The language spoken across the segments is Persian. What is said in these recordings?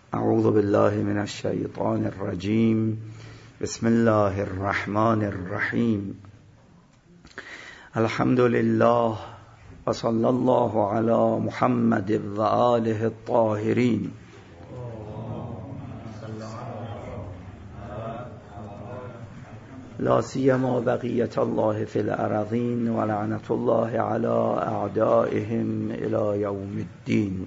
اعوذ بالله من الشیطان الرجیم. بسم الله الرحمن الرحیم. الحمد لله و صلی الله علی محمد و آله الطاهرین. لا سیما بقیت الله فی الارضین و لعنت الله علی اعدائهم الی یوم الدین.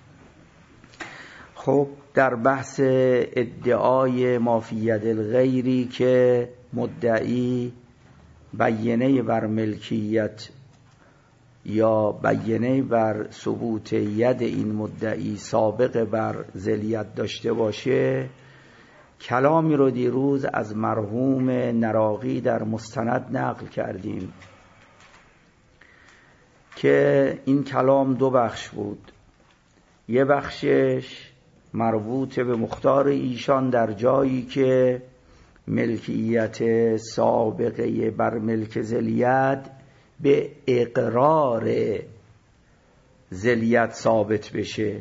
خب در بحث ادعای ما فی ید الغیری که مدعی بیانه بر ملکیت یا بیانه بر ثبوت ید این مدعی سابق بر ذلیت داشته باشه، کلامی رو دیروز از مرحوم نراقی در مستند نقل کردیم که این کلام دو بخش بود. یه بخشش مربوط به مختار ایشان در جایی که ملکیت سابقه بر ملک ذلیت به اقرار ذلیت ثابت بشه.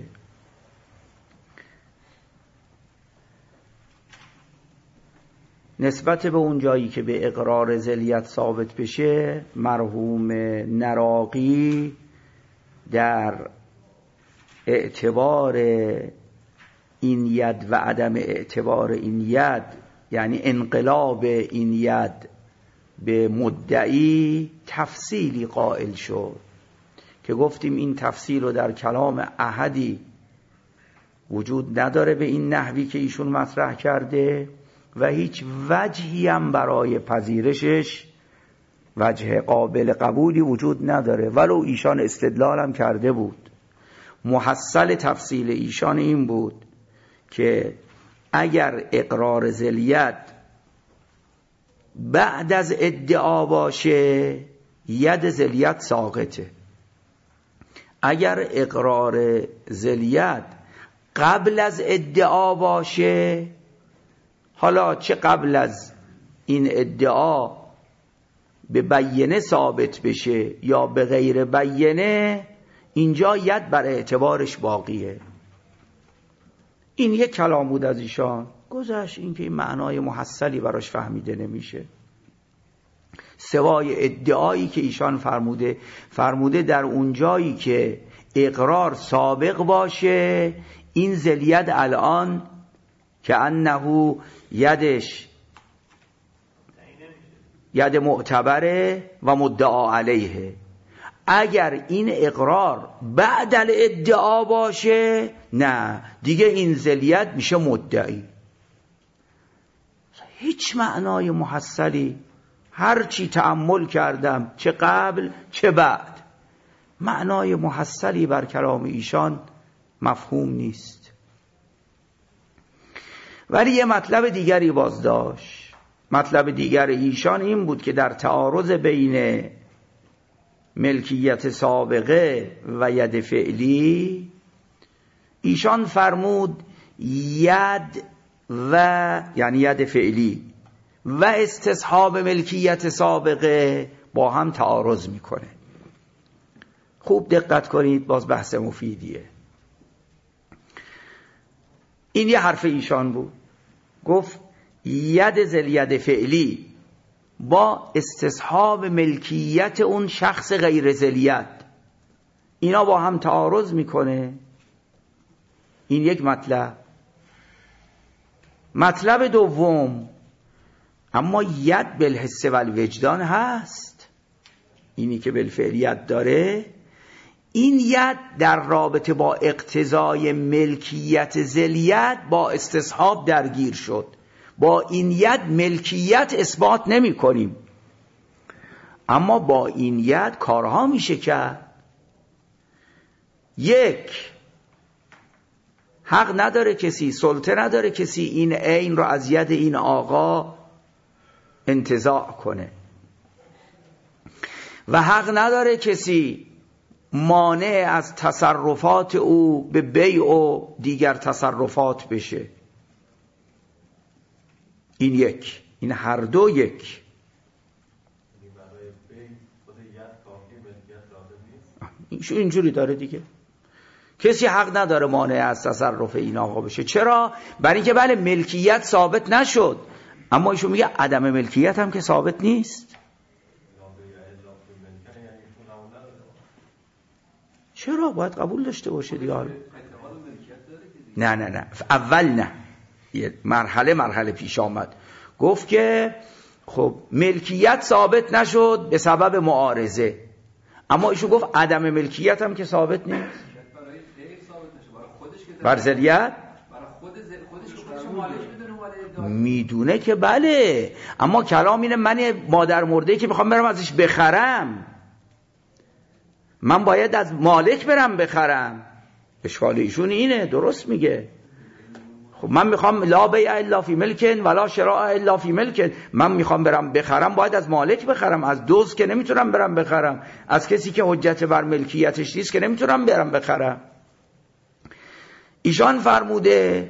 نسبت به اون جایی که به اقرار ذلیت ثابت بشه، مرحوم نراقی در اعتبار این ید و عدم اعتبار این ید، یعنی انقلاب این ید به مدعی، تفصیلی قائل شد که گفتیم این تفصیل رو در کلام احدی وجود نداره به این نحوی که ایشون مطرح کرده و هیچ وجهی هم برای پذیرشش، وجه قابل قبولی وجود نداره، ولو ایشان استدلال هم کرده بود. محصل تفصیل ایشان این بود که اگر اقرار ذلیت بعد از ادعا باشه، ید ذلیت ساقطه. اگر اقرار ذلیت قبل از ادعا باشه، حالا چه قبل از این ادعا به بیانه ثابت بشه یا به غیر بیانه، اینجا ید بر اعتبارش باقیه. این یک کلام بود از ایشان، گذشت. این که این معنای محصلی براش فهمیده نمیشه، سوای ادعایی که ایشان فرموده در اون جایی که اقرار سابق باشه، این ذلیت الان که انه یدش ید معتبره و مدعا علیه. اگر این اقرار بعد الادعا باشه، نه دیگه این ذلیت میشه مدعی. هیچ معنای محصلی، هر چی تأمل کردم چه قبل چه بعد، معنای محصلی بر کلام ایشان مفهوم نیست. ولی یه مطلب دیگری باز داشت. مطلب دیگر ایشان این بود که در تعارض بین ملکیت سابقه و ید فعلی، ایشان فرمود ید و یعنی ید فعلی و استصحاب ملکیت سابقه با هم تعارض میکنه. خوب دقت کنید، باز بحث مفیدیه. این یه حرف ایشان بود، گفت ید ذلید فعلی با استصحاب ملکیت اون شخص غیر ذلیت، اینا با هم تعارض میکنه. این یک مطلب. مطلب دوم، اما ید بالحس و الوجدان هست، اینی که بالفعلیت داره، این ید در رابطه با اقتضای ملکیت ذلیت با استصحاب درگیر شد. با این ید ملکیت اثبات نمی کنیم، اما با این ید کارها میشه کرد. یک، حق نداره کسی، سلطه نداره کسی این عین رو از ید این آقا انتزاع کنه و حق نداره کسی مانع از تصرفات او به بیع و دیگر تصرفات بشه. این یک، این هر دو یک. اینجوری داره دیگه کسی حق نداره مانع از تصرف این آقا بشه. چرا؟ برای اینکه بله ملکیت ثابت نشد، اما ایشون میگه عدم ملکیت هم که ثابت نیست. چرا؟ باید قبول داشته باشه دیگه. نه اول نه، یه مرحله پیش آمد، گفت که خب ملکیت ثابت نشد به سبب معارضه، اما ایشون گفت عدم ملکیت هم که ثابت نیست. بر ذریعت میدونه که بله، اما کلام اینه من مادر مرده که میخوام برم ازش بخرم، من باید از مالک برم بخرم. اشکال ایشون اینه، درست میگه. خب من میخوام لا بیع الا فی ملکن ولا شراء الا فی ملکن، من میخوام برم بخرم باید از مالک بخرم، از دزد که نمیتونم برم بخرم، از کسی که حجت بر ملکیتش نیست که نمیتونم برم بخرم. ایشان فرموده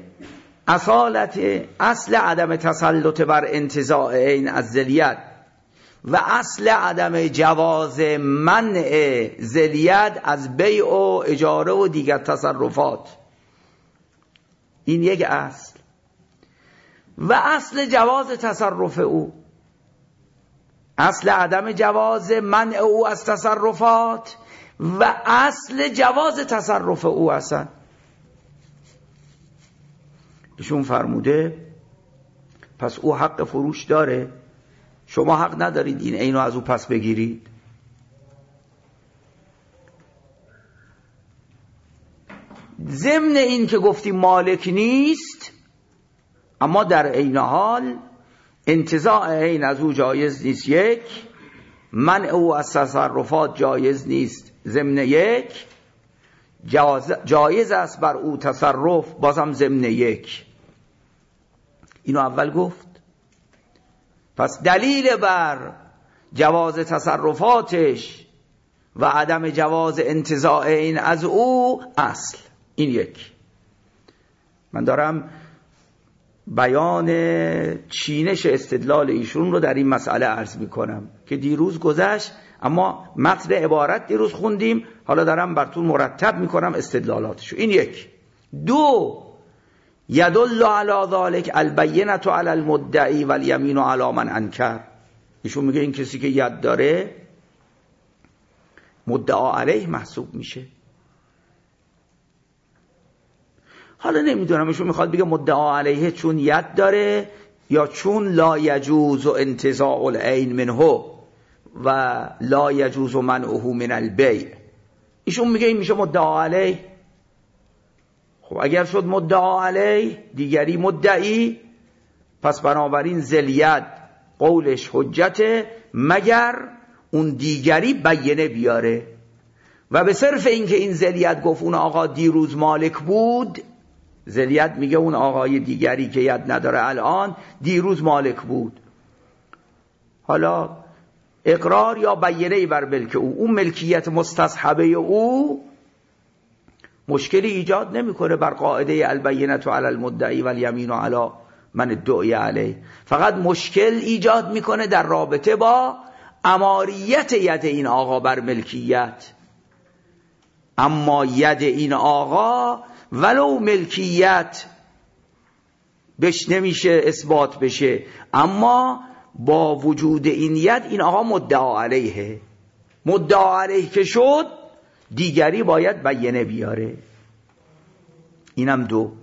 اصل عدم تسلط بر انتزاع عین از ذلیت و اصل عدم جواز منع ذلیت از بیع و اجاره و دیگر تصرفات، این یک اصل. و اصل جواز تصرف او، اصل عدم جواز منع او از تصرفات و اصل جواز تصرف او اصلا. ایشون فرموده پس او حق فروش داره، شما حق ندارید این عینو از او پس بگیرید. ضمن این که گفتیم مالک نیست، اما در عین حال انتزاع عین از او جایز نیست، یک، منع او از تصرفات جایز نیست، ضمن یک، جایز است بر او تصرف بازم ضمن یک. اینو اول گفت. پس دلیل بر جواز تصرفاتش و عدم جواز انتزاع این از او اصل، این یک. من دارم بیان چینش استدلال ایشون رو در این مسئله عرض میکنم که دیروز گذشت، اما متن عبارت دیروز خوندیم، حالا دارم براتون مرتب میکنم استدلالاتشو. این یک. دو، یدل علی ذلک البینة علی المدعی والیمین علی من انکر. ایشون میگه این کسی که ید داره مدعا علیه محسوب میشه. حالا نمیدونم ایشون میخواد بگه مدعا علیه چون ید داره یا چون لا یجوز انتزاع العین منه و لا یجوز منعه من البیع. ایشون میگه این میشه مدعا علیه. خب اگر شد مدعا علیه دیگری مدعی، پس بنابراین ذلیت قولش حجته مگر اون دیگری بیانه بیاره. و به صرف اینکه این ذلیت گفت اون آقا دیروز مالک بود، ذلیت میگه اون آقای دیگری که ید نداره الان دیروز مالک بود. حالا اقرار یا بیانه بر ملک او، اون ملکیت مستصحبه او مشکلی ایجاد نمیکنه بر قاعده البینة علی المدعی والیمین علی من ادعی علیه، فقط مشکل ایجاد میکنه در رابطه با اماریت ید این آقا بر ملکیت. اما ید این آقا ولو ملکیت بهش نمیشه اثبات بشه، اما با وجود این ید این آقا مدعا علیه. مدعا علیه که شد دیگری باید بیانه بیاره. اینم دو.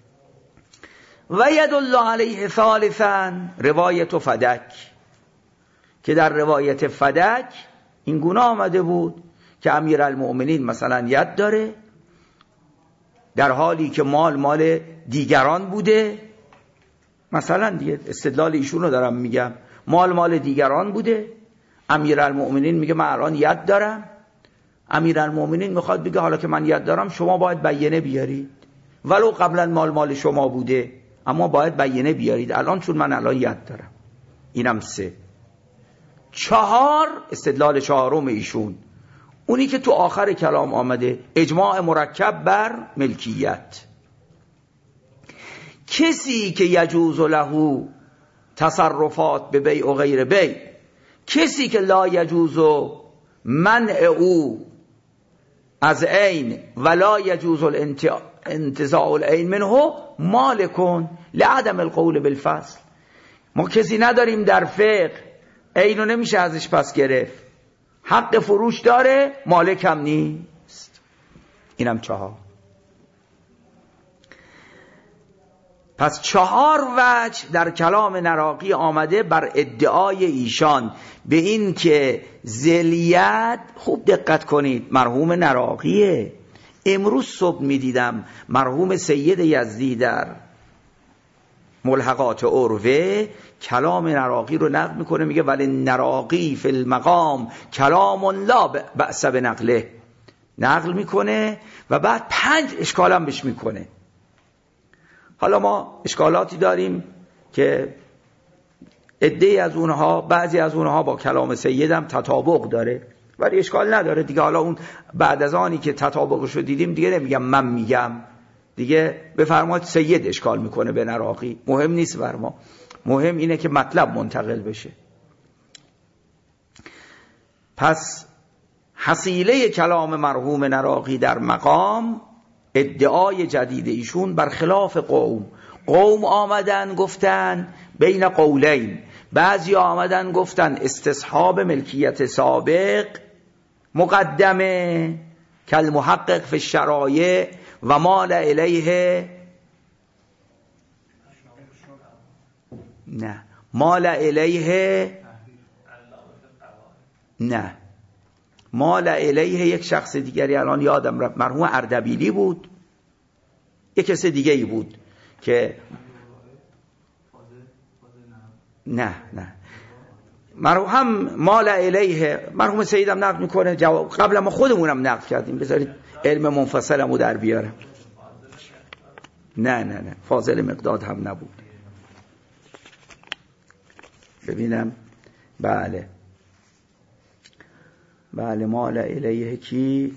و یدل علیه ثالثا روایت فدک، که در روایت فدک این گونه آمده بود که امیرالمؤمنین مثلا ید داره در حالی که مال دیگران بوده، مثلا دیگه استدلال ایشون رو دارم میگم، مال دیگران بوده، امیرالمؤمنین میگه من الان ید دارم، امیرالمؤمنین میخواد بگه حالا که من ید دارم شما باید بیانه بیارید، ولو قبلا مال شما بوده اما باید بیانه بیارید الان چون من الان ید دارم. اینم سه. چهار، استدلال چهارم ایشون اونی که تو آخر کلام آمده، اجماع مرکب بر ملکیت. کسی که یجوز له تصرفات به بیع و غیر بیع، کسی که لا یجوز منع او از عین ولا یجوز انتزاع العین منه مالکون لعدم القول بالفصل. ما کسی نداریم در فقه عینو نمیشه ازش پس گرفت، حق فروش داره، مالک هم نیست. اینم 4. پس 4 وجه در کلام نراقی آمده بر ادعای ایشان به این که ذلیت. خوب دقت کنید، مرحوم نراقیه. امروز صبح میدیدم مرحوم سید یزدی در ملحقات عروه کلام نراقی رو نقل میکنه، میگه ولی نراقی فی المقام کلام لا بأس بنقله، نقل میکنه و بعد 5 اشکالم بهش میکنه. حالا ما اشکالاتی داریم که عده‌ای از اونها، بعضی از اونها با کلام سیدم تطابق داره، ولی اشکال نداره دیگه. حالا اون بعد از آنی که تطابقش رو دیدیم دیگه نمیگم من میگم، دیگه بفرمایید سید اشکال میکنه به نراقی، مهم نیست بر ما، مهم اینه که مطلب منتقل بشه. پس حصیله کلام مرحوم نراقی در مقام ادعای جدید ایشون برخلاف قوم آمدن گفتن بین قولین، بعضی آمدن گفتن استصحاب ملکیت سابق مقدمه کل محقق فی الشرایع و مال الیه، نه مال الیه، نه مال الیه یک شخص دیگری الان یادم رفت، مرحوم اردبیلی بود، یک کس دیگه ای بود که نه مرحوم مال الیه، مرحوم سیدم نقل میکنه، قبل ما خودمونم نقل کردیم، بذارید علم منفصلمو در بیارم. نه فاضل مقداد هم نبود. ببینم، بله مال الیه کی،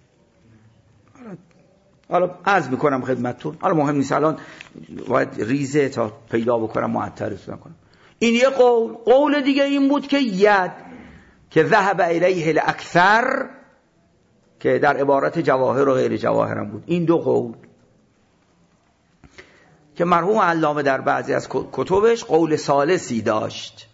حالا عرض میکنم خدمتتون، حالا مهم نیست، الان باید ریزه تا پیدا بکنم معطلتون نکنم. این یه قول دیگه این بود که ید که ذهب الیه الاکثر که در عبارت جواهر و غیر جواهر هم بود. این 2 قول که مرحوم علامه در بعضی از کتبش قول ثالثی داشت.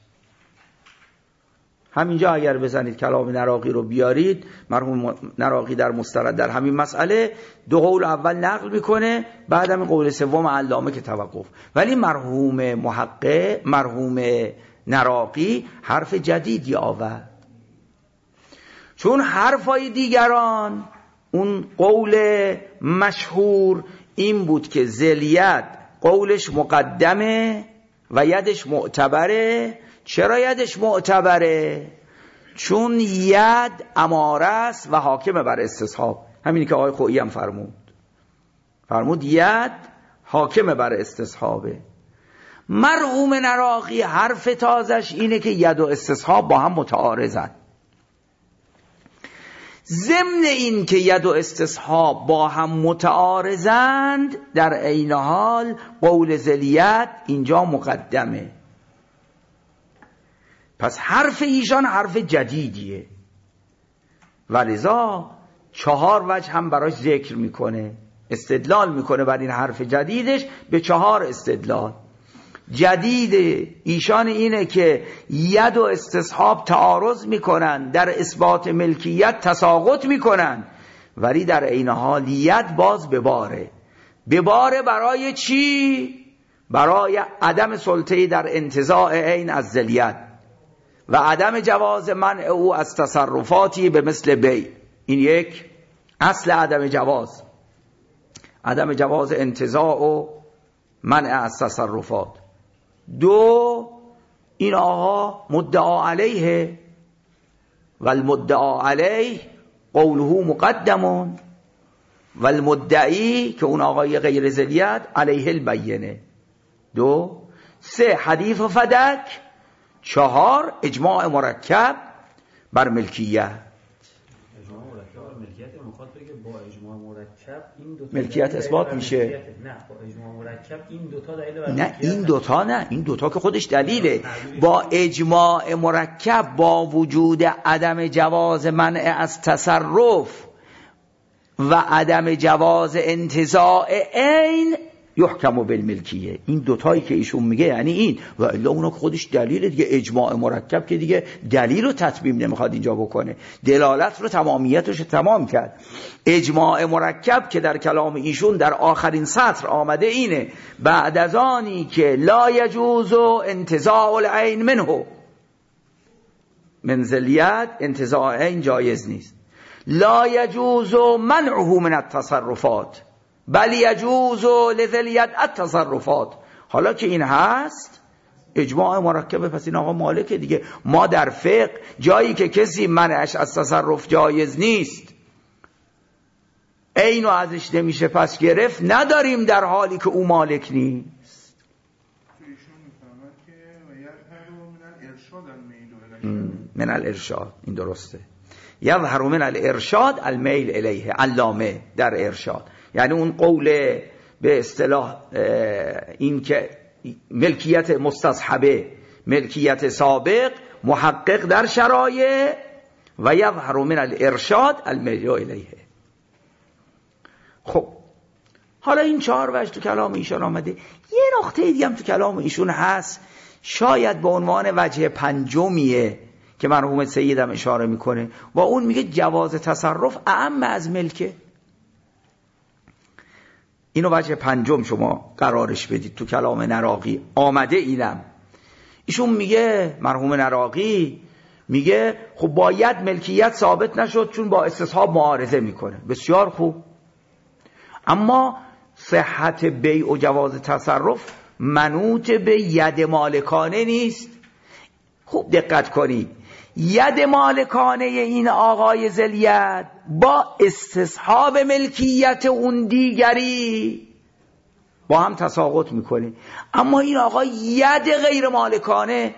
همینجا اگر بزنید کلام نراقی رو بیارید، مرحوم نراقی در مسترد در همین مسئله 2 قول اول نقل میکنه، بعد هم قول سوم علامه که توقف. ولی مرحوم محقق، مرحوم نراقی حرف جدیدی آورد، چون حرفای دیگران اون قول مشهور این بود که ذلیت قولش مقدمه و یدش معتبره. چرا یدش معتبره؟ چون ید اماره است و حاکم بر استصحاب. همینی که آقای خویی هم فرمود ید حاکم بر استصحابه. مرحوم نراقی حرف تازش اینه که ید و استصحاب با هم متعارضن. ضمن این که ید و استصحاب با هم متعارضند، در عین حال قول ذلیت اینجا مقدمه. پس حرف ایشان حرف جدیدیه و لذا 4 وجه هم براش ذکر میکنه، استدلال میکنه بر این حرف جدیدش به 4 استدلال. جدید ایشان اینه که ید و استصحاب تعارض میکنن، در اثبات ملکیت تساقط میکنن، ولی در عین حال ید باز بباره برای چی؟ برای عدم سلطه در انتزاع عین از ذلیت و عدم جواز منع او از تصرفاتی به مثل بیع. این یک اصل عدم جواز انتزاع و منع از تصرفات. 2 این آقا مدعا علیه و المدعا علیه قوله مقدمون و المدعی که اون آقای غیر ذلیت علیه البینه. 2 3 حدیث و فدک. 4 اجماع مرکب بر ملکیت. ملکیت اثبات میشه. نه با اجماع مرکب این 2 تا دلیل، نه این دوتا که خودش دلیله. با اجماع مرکب با وجود عدم جواز منع از تصرف و عدم جواز انتزاع عین یحکم بالملکیه. این دوتایی که ایشون میگه یعنی این، و الا اونا خودش دلیل دیگه، اجماع مرکب که دیگه دلیل رو تطبیق نمیخواد اینجا بکنه، دلالت رو تمامیتش تمام کرد. اجماع مرکب که در کلام ایشون در آخرین سطر آمده اینه: بعد از آنی که لا یجوز انتزاع العین منه، منزلیت انتزاع عین جایز نیست، لا یجوز منعه من التصرفات بل یجوز لذلیت التصرفات. حالا که این هست اجماع مرکبه، پس این آقا مالکه دیگه. ما در فقه جایی که کسی منعش از تصرف جایز نیست اینو ازش نمیشه پس گرفت، نداریم در حالی که او مالک نیست. من الارشاد، این درسته، یظهر من الارشاد المیل الیه، علامه در ارشاد، یعنی اون قول به اصطلاح این که ملکیت مستصحبه، ملکیت سابق محقق در شرایع، و یظهر من الارشاد المیل الیه. خب حالا این 4 وجه تو کلام ایشون آمده. یه نقطه دیگه هم تو کلام ایشون هست، شاید به عنوان وجه پنجمیه که مرحوم سیدم اشاره میکنه، و اون میگه جواز تصرف اعم از ملکه. اینو وجه پنجم شما قرارش بدید تو کلام نراقی آمده. اینم ایشون میگه، مرحوم نراقی میگه خب باید ملکیت ثابت نشد چون با استصحاب معارضه میکنه. بسیار خوب، اما صحت بیع و جواز تصرف منوط به ید مالکانه نیست. خوب دقت کنید، ید مالکانه این آقای ذوالید با استصحاب ملکیت اون دیگری با هم تساقط میکنه. اما این آقای ید غیر مالکانه،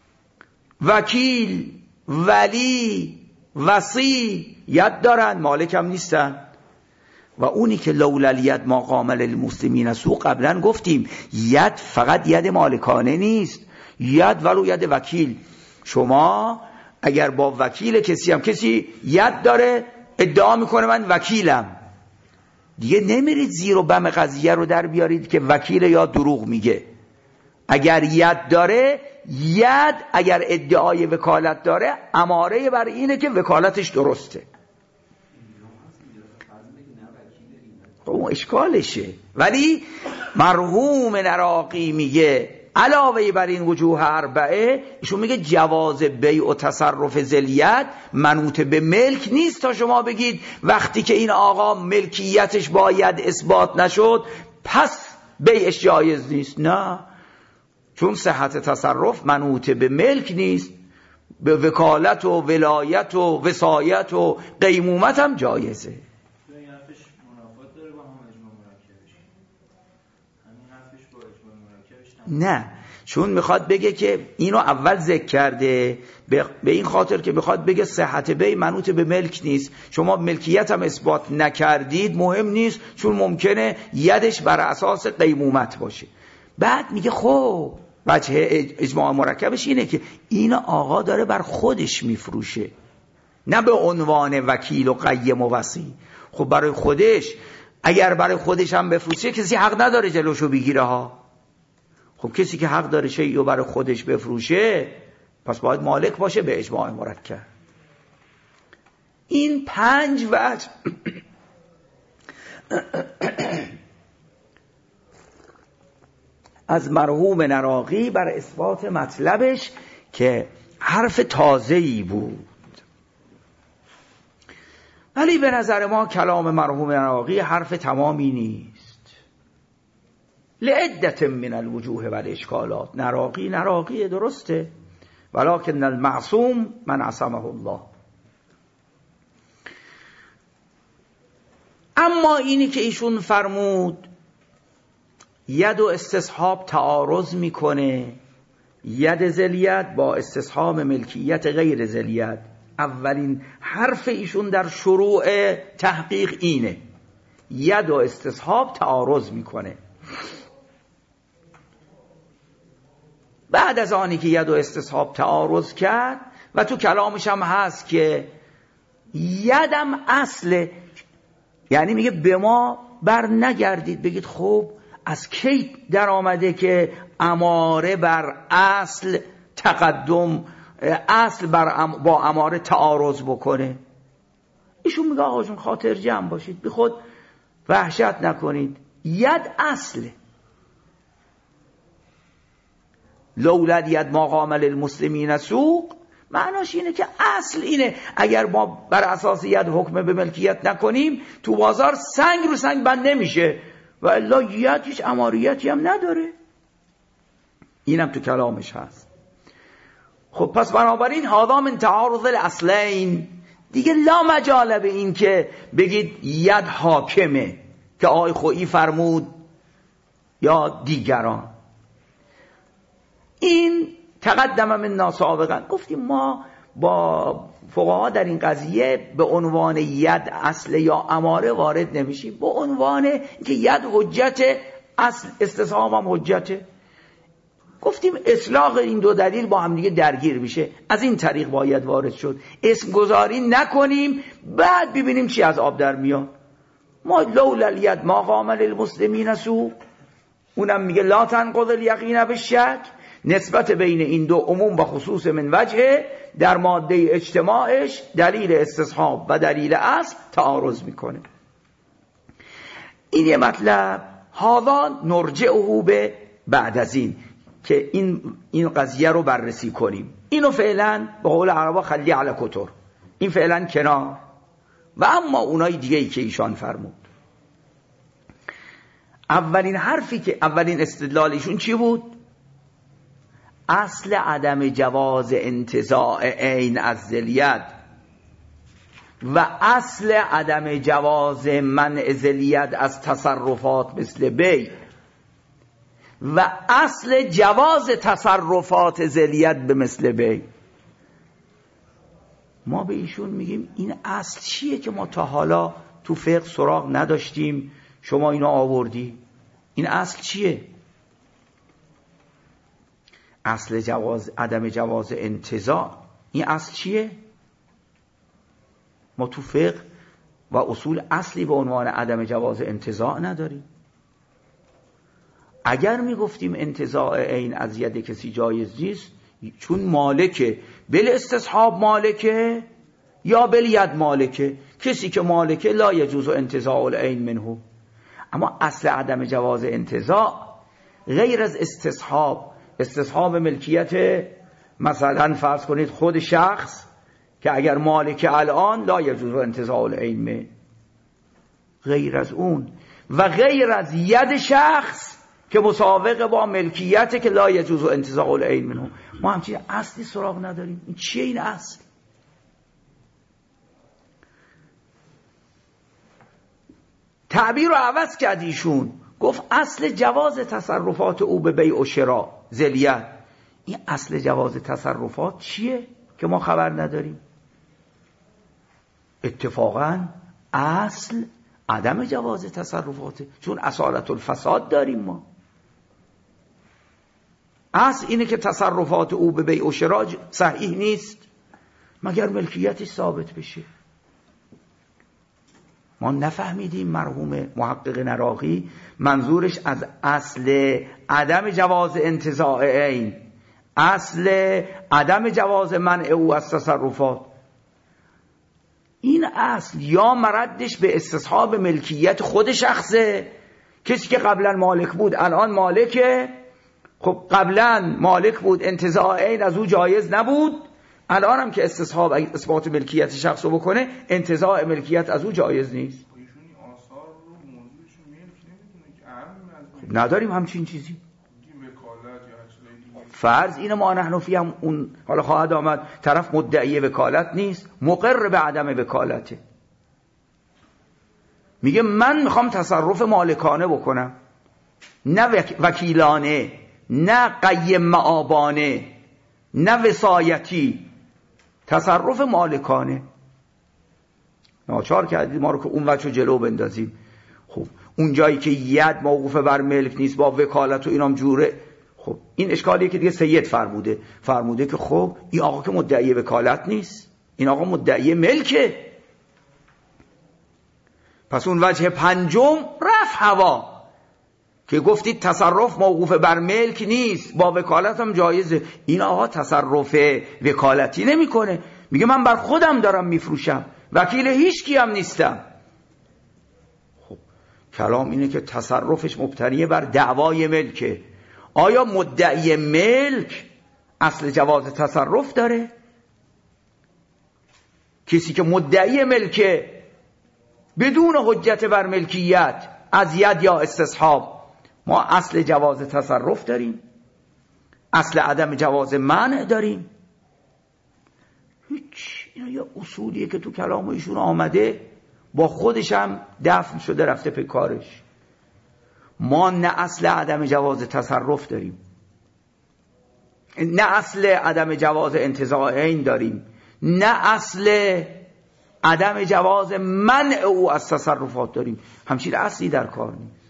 وکیل، ولی، وصی ید دارن، مالک هم نیستن. و اونی که لولا الید ما قام للمسلمین سوء، قبلا گفتیم ید فقط ید مالکانه نیست، ید ولو ید وکیل. شما اگر با وکیل کسی ید داره ادعا میکنه من وکیلم، دیگه نمیرید زیر و بم قضیه رو در بیارید که وکیل یا دروغ میگه. اگر ید داره، ید اگر ادعای وکالت داره اماره بر اینه که وکالتش درسته. اون اشکالشه. ولی مرحوم نراقی میگه علاوه بر این وجوه اربعه، ایشون میگه جواز بیع و تصرف ذوالید منوط به ملک نیست تا شما بگید وقتی که این آقا ملکیتش باید اثبات نشد پس بیعش جایز نیست. نه، چون صحت تصرف منوط به ملک نیست، به وکالت و ولایت و وصایت و قیمومت هم جایزه. نه، چون میخواد بگه که اینو اول ذکر کرده به این خاطر که میخواد بگه صحت بیع منوط به ملک نیست، شما ملکیت هم اثبات نکردید مهم نیست چون ممکنه یدش بر اساس قیمومت باشه. بعد میگه خب وجه اجماع مرکبش اینه که این آقا داره بر خودش میفروشه، نه به عنوان وکیل و قیم و وصی. خب برای خودش، اگر برای خودش هم بفروشه کسی حق نداره جلوشو بگیره ها. خب کسی که حق داره شیء رو برای خودش بفروشه پس باید مالک باشه به اجماع مرکب. این 5 وجه از مرحوم نراقی بر اثبات مطلبش که حرف تازه‌ای بود. ولی به نظر ما کلام مرحوم نراقی حرف تمامی نیست، لعدت من الوجوه و الاشکالات. نراقی درسته، ولکن المعصوم من عصمه الله. اما اینی که ایشون فرمود ید و استصحاب تعارض میکنه، ید ذوالید با استصحاب ملکیت غیر ذوالید، اولین حرف ایشون در شروع تحقیق اینه، ید و استصحاب تعارض میکنه. بعد از آنی که ید و استصحاب تعارض کرد و تو کلامش هم هست که یدم اصل، یعنی میگه به ما بر نگردید بگید خب از کی در آمده که اماره بر اصل تقدم، اصل با اماره تعارض بکنه. ایشون میگه آقا جون خاطر جمع باشید، بی خود وحشت نکنید. ید اصله، لولا ید ما قام للمسلمین سوق، معناش اینه که اصل اینه اگر ما بر اساس ید حکم به ملکیت نکنیم تو بازار سنگ رو سنگ بند نمیشه و الا ید هیچ اماریتی هم نداره. اینم تو کلامش هست. خب پس بنابراین هذا من تعارض الاصلین، دیگه لا مجال به این که بگید ید حاکمه که آقای خویی فرمود یا دیگران. این تقدم من سابقا گفتیم ما با فقها در این قضیه به عنوان ید اصل یا اماره وارد نمیشیم، به عنوان که ید حجت، اصل استصحاب هم حجته. گفتیم اطلاق این دو دلیل با هم دیگه درگیر میشه، از این طریق باید وارد شد. اسم گذاری نکنیم بعد ببینیم چی از آب در میاد. ما لولا الید ما قام للمسلمین سوء، اونم میگه لا تنقض الیقین بالشک، نسبت بین این دو عموم و خصوص من وجه در ماده اجتماعش دلیل استصحاب و دلیل اصل تعارض میکنه. این یه مطلب. هذا نرجعه به بعد از این که این قضیه رو بررسی کنیم. اینو فعلا به قول عربا خلی علی کتر، این فعلا کنار. و اما اونای دیگه ای که ایشان فرمود، اولین حرفی که اولین استدلالشون چی بود؟ اصل عدم جواز انتزاع عین از ذلیت و اصل عدم جواز منع ذلیت از تصرفات مثل بیع و اصل جواز تصرفات ذلیت به مثل بیع. ما به ایشون میگیم این اصل چیه که ما تا حالا تو فقه سراغ نداشتیم، شما اینو آوردی؟ این اصل چیه؟ اصل جواز عدم جواز انتزاع، این اصل چیه؟ ما تو فقه و اصول اصلی به عنوان عدم جواز انتزاع نداریم. اگر میگفتیم انتزاع عین از ید کسی جایز نیست چون مالکه، بل استصحاب مالکه یا بل ید مالکه، کسی که مالکه لا یجوز انتزاع العین منه. اما اصل عدم جواز انتزاع غیر از استصحاب ملکیت، مثلا فرض کنید خود شخص که اگر مالک الان لا یجوز انتزاع العین منه، غیر از اون و غیر از ید شخص که مسابقه با ملکیت که لا یجوز انتزاع العین منه. ما همچین اصلی سراغ نداریم. این چیه این اصل؟ تعبیر رو عوض کرد ایشون، گفت اصل جواز تصرفات او به بیع و شراء ذلیت. این اصل جواز تصرفات چیه که ما خبر نداریم؟ اتفاقا اصل عدم جواز تصرفاته، چون اصالت الفساد داریم ما. اصل اینه که تصرفات او به بیع و شراء صحیح نیست مگر ملکیتش ثابت بشه. ما نفهمیدیم مرحوم محقق نراقی منظورش از اصل عدم جواز انتزاع عین، اصل عدم جواز منع او از تصرفات، این اصل یا مردش به استصحاب ملکیت خود شخصه، کسی که قبلا مالک بود الان مالکه، خب قبلا مالک بود انتزاع عین از او جایز نبود، الان هم که استصحاب اثبات ملکیت شخص رو بکنه انتزاع ملکیت از او جایز نیست. خب نداریم همچین چیزی. فرض اینه ما نحنفی هم اون حالا خواهد آمد طرف مدعی وکالت نیست، مقر به عدم وکالته، میگه من میخوام تصرف مالکانه بکنم، نه وکیلانه، نه قیم معابانه، نه وصایتی، تصرف مالکانه. ناچار کردید ما رو که اون وجه جلو بندازیم. خب اون جایی که ید موقوف بر ملک نیست با وکالت و اینام جوره، خب این اشکالیه که دیگه سید فرموده که خب این آقا که مدعی وکالت نیست، این آقا مدعی ملکه. پس اون وجه پنجم رفع هوا که گفتید تصرف موقوف بر ملک نیست، با وکالت هم جایزه. این آقا تصرف وکالتی نمیکنه، میگه من بر خودم دارم میفروشم، وکیل هیچ کی هم نیستم. خب کلام اینه که تصرفش مبتنی بر دعوای ملکه. آیا مدعی ملک اصل جواز تصرف داره؟ کسی که مدعی ملکه بدون حجت بر ملکیت از ید یا استصحاب، ما اصل جواز تصرف داریم، اصل عدم جواز منع داریم. هیچ، اینا یه اصولیه که تو کلام ایشون آمده، با خودش هم دفن شده رفته پی کارش. ما نه اصل عدم جواز تصرف داریم، نه اصل عدم جواز انتزاع عین داریم، نه اصل عدم جواز منع او از تصرفات داریم. همچین اصلی در کار نیست.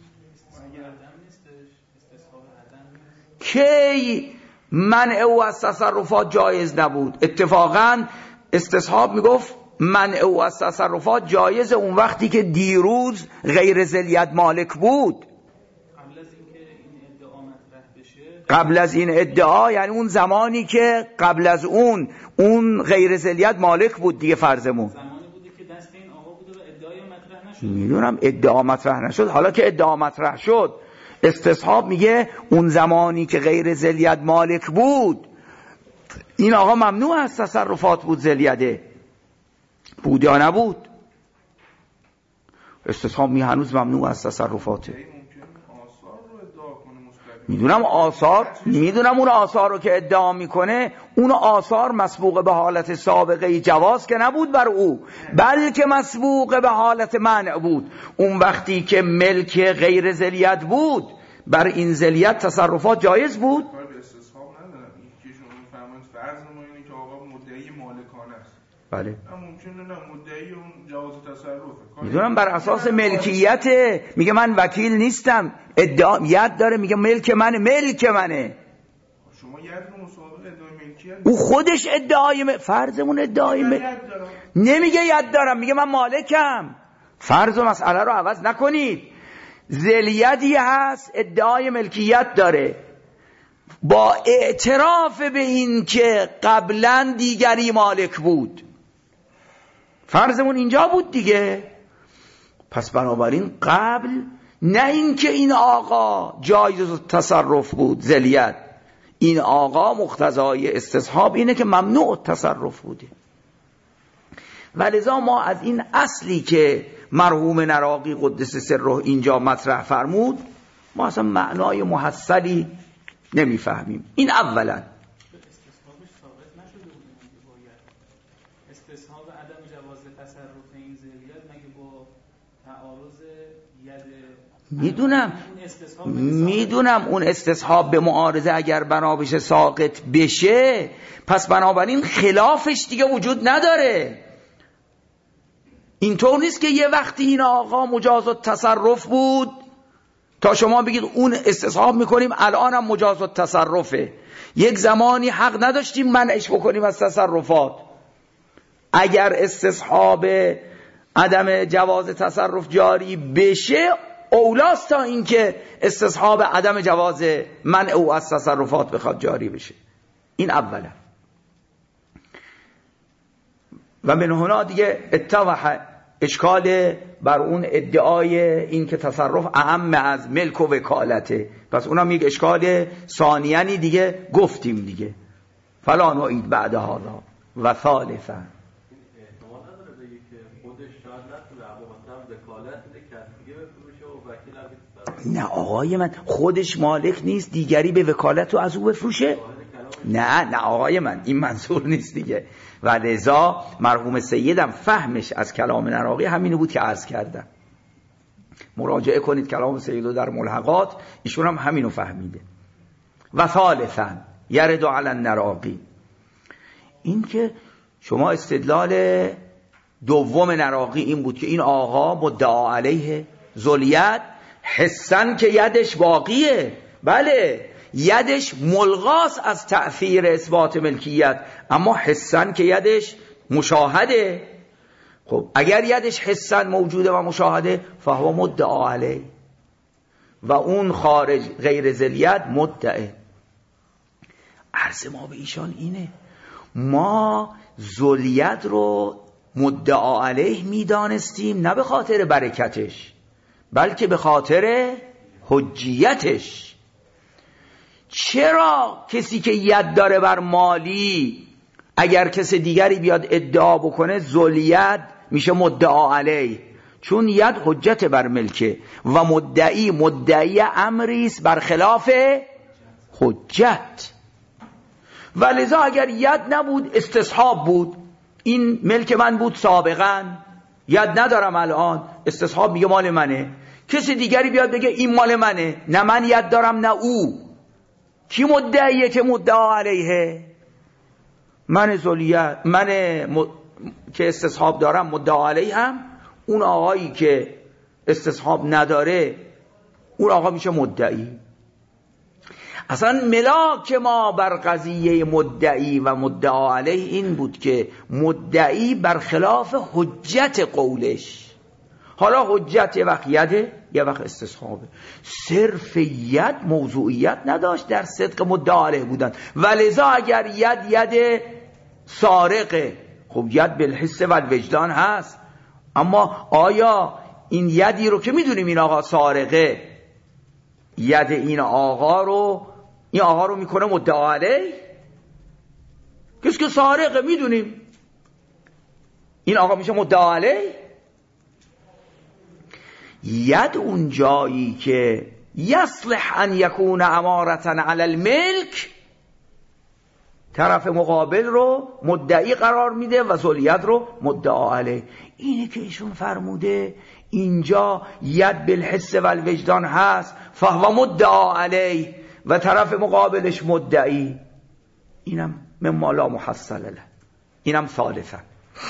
کی منع او از تصرفات جایز نبود؟ اتفاقا استصحاب میگفت منع او از تصرفات جایز اون وقتی که دیروز غیر ذلیت مالک بود. قبل از این ادعا یعنی اون زمانی که قبل از اون غیر ذلیت مالک بود دیگه. فرضمون زمانی بوده که دست این آقا بوده و ادعای مطرح نشد. میدونم ادعا مطرح نشد. حالا که ادعا مطرح شد، استصحاب میگه اون زمانی که غیر ذلیت مالک بود این آقا ممنوع از تصرفات بود. ذلیته بود یا نبود؟ استصحاب می هنوز ممنوع از تصرفاته. میدونم اون آثار رو که ادعا میکنه، اون آثار مسبوق به حالت سابقه جواز که نبود بر او، بلکه مسبوق به حالت منع بود. اون وقتی که ملک غیر ذلیت بود، بر این ذلیت تصرفات جایز بود. استصحاب ندارم این که شما میفهمید فرض ما اینه که آقا مدعی مالکانه است. بله. ممکنه نه مدعی اون جواز تصرفه. میدونم بر اساس ملکیته، میگه من وکیل نیستم، ادعایت داره، میگه ملک منه. شما ید رو مسابقه ادعای ملکیت، او خودش ادعای فرضمون ادعای نمیگه ید دارم، میگه من مالکم. فرض و مسئله رو عوض نکنید. ذلیتی هست، ادعای ملکیت داره، با اعتراف به این که قبلا دیگری مالک بود. فرضمون اینجا بود دیگه. پس بنابراین قبل نه اینکه این آقا جایز تصرف بود ذلیت، این آقا مقتضای استصحاب اینه که ممنوع تصرف بوده. ولذا ما از این اصلی که مرحوم نراقی قدس سره اینجا مطرح فرمود، ما اصلا معنای محصلی نمیفهمیم. این اولا. استصحاب عدم جواز تصرف این ذلیت مگه با تعارض میدونم اون استصحاب به معارضه اگر بنا بشه ساقط بشه، پس بنابراین خلافش دیگه وجود نداره. اینطور نیست که یه وقتی این آقا مجاز التصرف بود تا شما بگید اون استصحاب میکنیم الان هم مجاز التصرفه. یک زمانی حق نداشتیم منعش بکنیم از تصرفات. اگر استصحاب عدم جواز تصرف جاری بشه، اولاست تا اینکه استصحاب عدم جواز منع او از تصرفات بخواد جاری بشه. این اولا. و من هنا دیگه اتضح اشکال بر اون ادعای این که تصرف اعم از ملک و وکالته. پس اونم یک اشکال ثانیانی دیگه گفتیم دیگه. فلا نعید بعد هذا و ثالثا. نه آقای من، خودش مالک نیست دیگری به وکالت رو از او بفروشه؟ نه آقای من، این منظور نیست دیگه. و لذا مرحوم سیدم فهمش از کلام نراقی همینو بود که عرض کردم. مراجعه کنید کلام سیدو در ملحقات، ایشون هم همینو فهمیده. و ثالثا یرد علی النراقی، این که شما استدلال دوم نراقی این بود که این آقا مدعا علیه ذلیت حسن که یدش باقیه. بله یدش ملغاس از تأثیر اثبات ملکیت، اما حسن که یدش مشاهده. خب اگر یدش حسن موجوده و مشاهده فهو مدعا علیه و اون خارج غیر ذلید مدعه. عرض ما به ایشان اینه، ما ذلید رو مدعا علیه میدانستیم نه به خاطر برکتش بلکه به خاطر حجیتش. چرا کسی که ید داره بر مالی اگر کسی دیگری بیاد ادعا بکنه ذلید میشه مدعا علیه؟ چون ید حجت بر ملکه و مدعی امریست برخلاف حجت. ولذا اگر ید نبود استصحاب بود، این ملک من بود سابقا، ید ندارم الان، استصحاب میگه مال منه. کسی دیگری بیاد بگه این مال منه، نه من ید دارم نه او، کی مدعیه که مدعا علیه؟ من ذلیت، که استصحاب دارم مدعا علیه هم، اون آقایی که استصحاب نداره اون آقا میشه مدعی. اصلا ملاک ما بر قضیه مدعی و مدعا علیه این بود که مدعی برخلاف حجت قولش. حالا حجت یه وقت یده یه وقت استصحابه. صرف ید موضوعیت نداشت در صدق مدعا علیه بودن. ولذا اگر ید سارقه، خب ید بالحس و الوجدان هست، اما آیا این یدی رو که میدونیم این آقا سارقه، ید این آقا رو میکنه مدعا علیه؟ کسی که سارقه میدونیم این آقا میشه مدعا علیه؟ ید اون جایی که یصلح ان یکون امارة علی الملک، طرف مقابل رو مدعی قرار میده و ذلیت رو مدعا علیه. اینه که ایشون فرموده اینجا ید بالحس و الوجدان هست فهو مدعا علیه و طرف مقابلش مدعی. اینم مما لا محصل له، اینم ثالثا.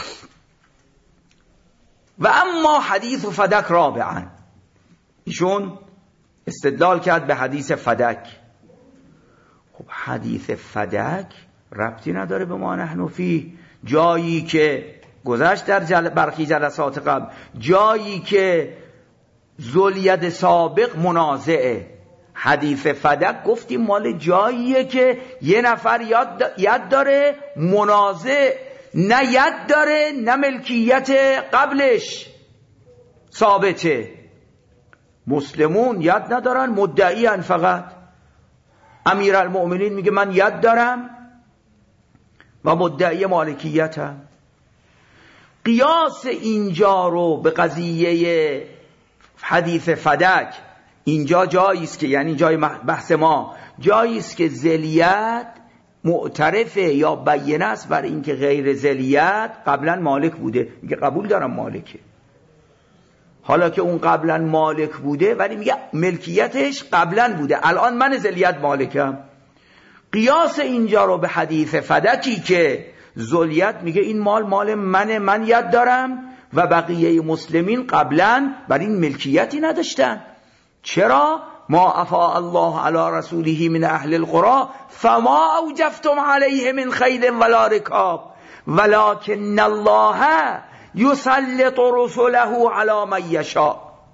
و اما حدیث فدک رابعا، ایشون استدلال کرد به حدیث فدک. خب حدیث فدک ربطی نداره به ما نحن فیه، جایی که گذشت در برخی جلسات قبل، جایی که ذلید سابق منازعه. حدیث فدک گفتیم مال جاییه که یه نفر ید داره منازع، نه ید داره نه ملکیت قبلش ثابته. مسلمون ید ندارن، مدعیان فقط. امیرالمؤمنین میگه من ید دارم و مدعی مالکیتم. قیاس اینجا رو به قضیه حدیث فدک اینجا جایی است که، یعنی جای بحث ما جایی است که ذلیت معترفه یا بیانه است بر اینکه غیر ذلیت قبلا مالک بوده، میگه قبول دارم مالکه. حالا که اون قبلا مالک بوده ولی میگه ملکیتش قبلا بوده، الان من ذلیت مالکم. قیاس اینجا رو به حدیث فدکی که ذلیت میگه این مال منه، من ید دارم و بقیه مسلمین قبلا بر این ملکیتی نداشتن. چرا؟ ما افاء الله علی رسوله من اهل القرى فما اوجفتم علیه من خیل ولا رکاب ولکن الله یسلط رسله علی من یشاء.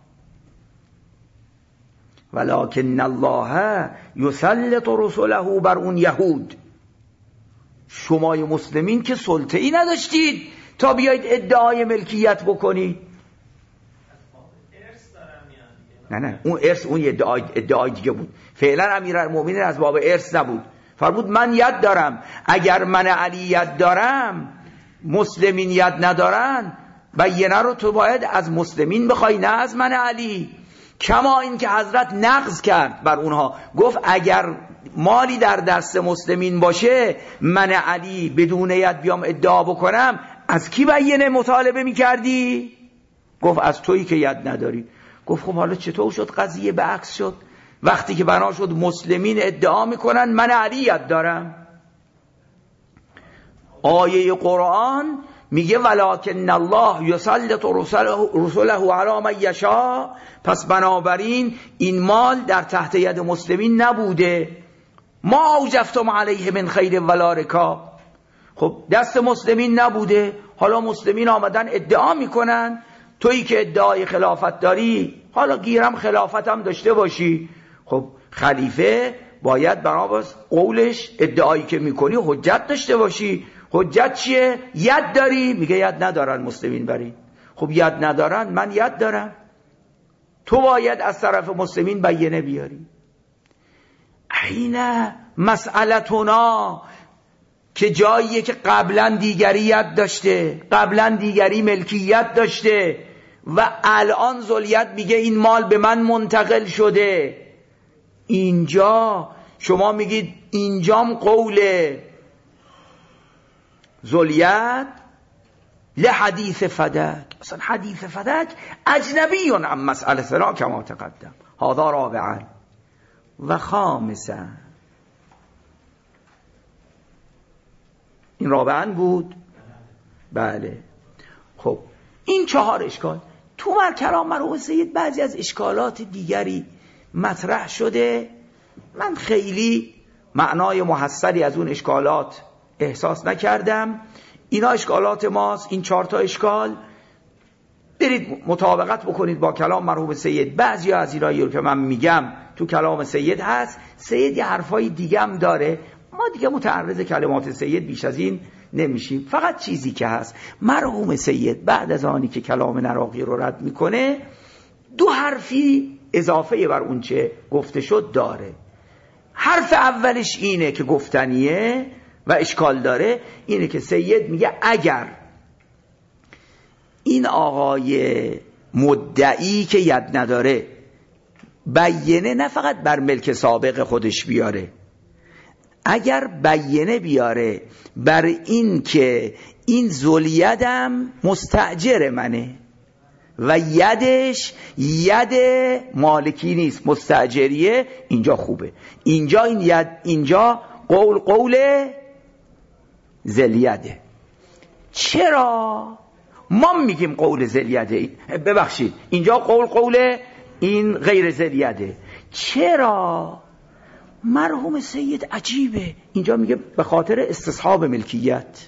ولکن الله یسلط رسله بر اون یهود. شمای مسلمین که سلطه‌ای نداشتید تا بیایید ادعای ملکیت بکنید. نه اون ارث اون ادعای دیگه بود. فعلا امیرالمؤمنین از باب ارث نبود. فرمود من ید دارم، اگر من علی ید دارم مسلمین ید ندارن، بیانه رو تو باید از مسلمین بخوای نه از من علی. کما این که حضرت نقض کرد بر اونها، گفت اگر مالی در دست مسلمین باشه من علی بدون ید بیام ادعا بکنم، از کی بیانه مطالبه میکردی؟ گفت از تویی که ید نداری. گفت خب حالا چطور شد قضیه به عکس شد؟ وقتی که بنا شد مسلمین ادعا میکنن من علی ید دارم. آیه قرآن میگه ولکن الله یسلط رسله علی من یشاء، پس بنابراین این مال در تحت ید مسلمین نبوده. ما اوجفتم علیه من خیل ولا رکاب، خب دست مسلمین نبوده، حالا مسلمین آمدن ادعا میکنن تویی که ادعای خلافت داری حالا گیرم خلافتم داشته باشی. خب خلیفه باید برای قولش ادعایی که میکنی حجت داشته باشی. حجت چیه؟ ید داری؟ میگه ید ندارن مسلمین بری. خب ید ندارن، من ید دارم. تو باید از طرف مسلمین بیانه بیاری. اینه مسئلتنا که جاییه که قبلا دیگری ید داشته، قبلا دیگری ملکیت داشته و الان ذوالید میگه این مال به من منتقل شده. اینجا شما میگید اینجام قول ذوالید لحدیث فدک. اصلا حدیث فدک اجنبی عن مسئلتنا کما تقدم. هذا رابعا و خامسا. این رابعا بود؟ بله. خب این 4 اشکال تو کلام مرحوم سید. بعضی از اشکالات دیگری مطرح شده، من خیلی معنای محصلی از اون اشکالات احساس نکردم. اینا اشکالات ماست، این 4 تا اشکال. برید مطابقت بکنید با کلام مرحوم سید. بعضی از اینایی رو که من میگم تو کلام سید هست. سید یه حرفای دیگه هم داره، ما دیگه متعرض کلمات سید بیش از این نمیشیم. فقط چیزی که هست، مرحوم سید بعد از آنی که کلام نراقی رو رد میکنه 2 حرفی اضافه بر اون چه گفته شد داره. حرف اولش اینه که گفتنیه و اشکال داره، اینه که سید میگه اگر این آقای مدعی که ید نداره بیانه نه فقط بر ملک سابق خودش بیاره، اگر بیانه بیاره بر این که این ذوالیدم مستأجر منه و یدش ید مالکی نیست، مستأجریه، اینجا خوبه. اینجا این ید، اینجا قول ذوالیده. چرا ما میگیم قول ذوالیده؟ ببخشید اینجا قول این غیر ذوالیده. چرا؟ مرحوم سید عجیبه، اینجا میگه به خاطر استصحاب ملکیت.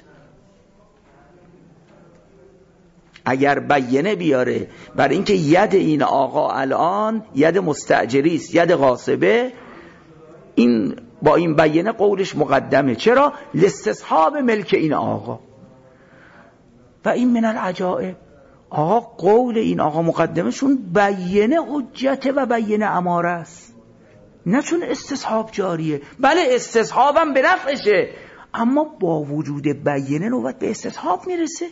اگر بیانه بیاره برای اینکه ید این آقا الان ید مستأجری است، ید غاصبه، این با این بیانه قولش مقدمه. چرا؟ لاستصحاب ملک این آقا. و این من العجائب. آقا قول این آقا مقدمه چون بیانه حجته و بیانه اماره است، نه چون استصحاب جاریه. بله استصحابم به نفعشه، اما با وجود بیانه نوبت به استصحاب میرسه.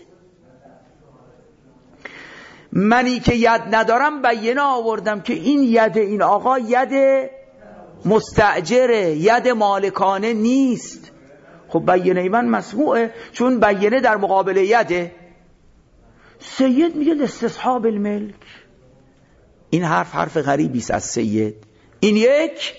منی که ید ندارم بیانه آوردم که این ید این آقا ید مستأجره، ید مالکانه نیست. خب بیانه من مسموعه چون بیانه در مقابل یده. سید میگه استصحاب الملک. این حرف غریبی است از سید. این یک.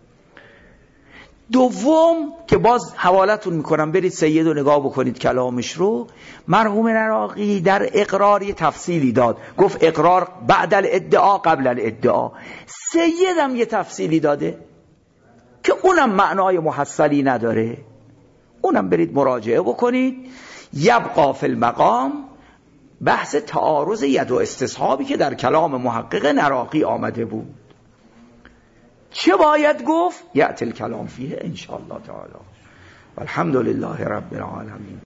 دوم که باز حوالتون میکنم برید سید رو نگاه بکنید کلامش رو. مرحوم نراقی در اقرار یه تفصیلی داد، گفت اقرار بعد الادعا قبل الادعا. سید هم یه تفصیلی داده که اونم معنای محصلی نداره، اونم برید مراجعه بکنید. یبقى فی المقام بحث تعارض ید و استصحابی که در کلام محقق نراقی آمده بود. چه باید گفت؟ یأتی الکلام فیه ان شاء الله تعالی. والحمد لله رب العالمین.